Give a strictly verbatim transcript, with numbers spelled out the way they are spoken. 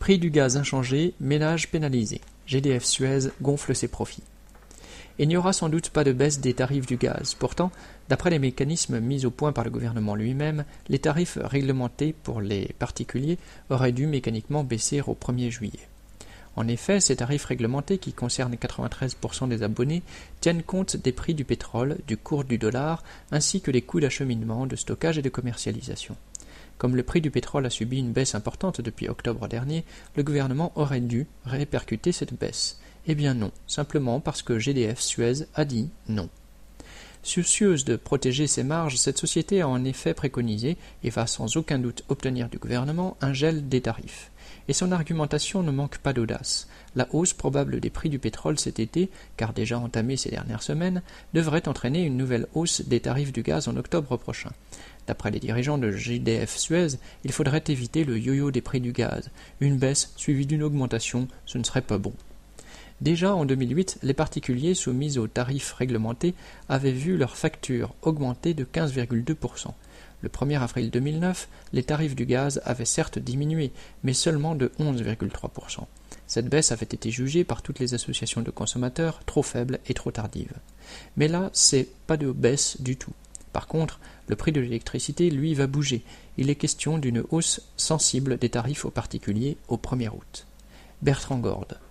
Prix du gaz inchangé, ménages pénalisés. G D F Suez gonfle ses profits. Il n'y aura sans doute pas de baisse des tarifs du gaz. Pourtant, d'après les mécanismes mis au point par le gouvernement lui-même, les tarifs réglementés pour les particuliers auraient dû mécaniquement baisser au premier juillet. En effet, ces tarifs réglementés, qui concernent quatre-vingt-treize pour cent des abonnés, tiennent compte des prix du pétrole, du cours du dollar, ainsi que des coûts d'acheminement, de stockage et de commercialisation. Comme le prix du pétrole a subi une baisse importante depuis octobre dernier, le gouvernement aurait dû répercuter cette baisse. Eh bien non, simplement parce que G D F Suez a dit non. Soucieuse de protéger ses marges, cette société a en effet préconisé, et va sans aucun doute obtenir du gouvernement, un gel des tarifs. Et son argumentation ne manque pas d'audace. La hausse probable des prix du pétrole cet été, car déjà entamée ces dernières semaines, devrait entraîner une nouvelle hausse des tarifs du gaz en octobre prochain. D'après les dirigeants de G D F Suez, il faudrait éviter le yo-yo des prix du gaz. Une baisse suivie d'une augmentation, ce ne serait pas bon. Déjà en deux mille huit, les particuliers soumis aux tarifs réglementés avaient vu leurs factures augmenter de quinze virgule deux pour cent. Le premier avril deux mille neuf, les tarifs du gaz avaient certes diminué, mais seulement de onze virgule trois pour cent. Cette baisse avait été jugée par toutes les associations de consommateurs trop faible et trop tardive. Mais là, c'est pas de baisse du tout. Par contre, le prix de l'électricité, lui, va bouger. Il est question d'une hausse sensible des tarifs aux particuliers au premier août. Bertrand Gorde.